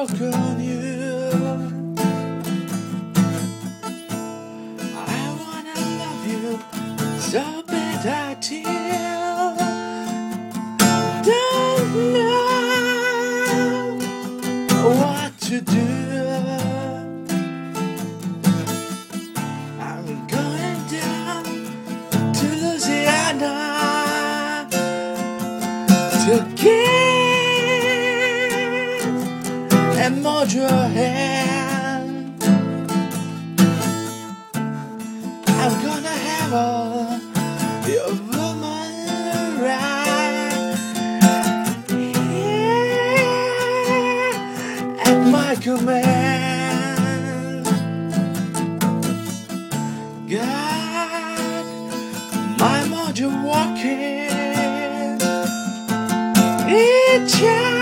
walk on you. I wanna love you so bad I till don't know what to do. I'm going down to Louisiana to give and hold your hand. I'm gonna have all your woman right here at my command. Got my mojo walking each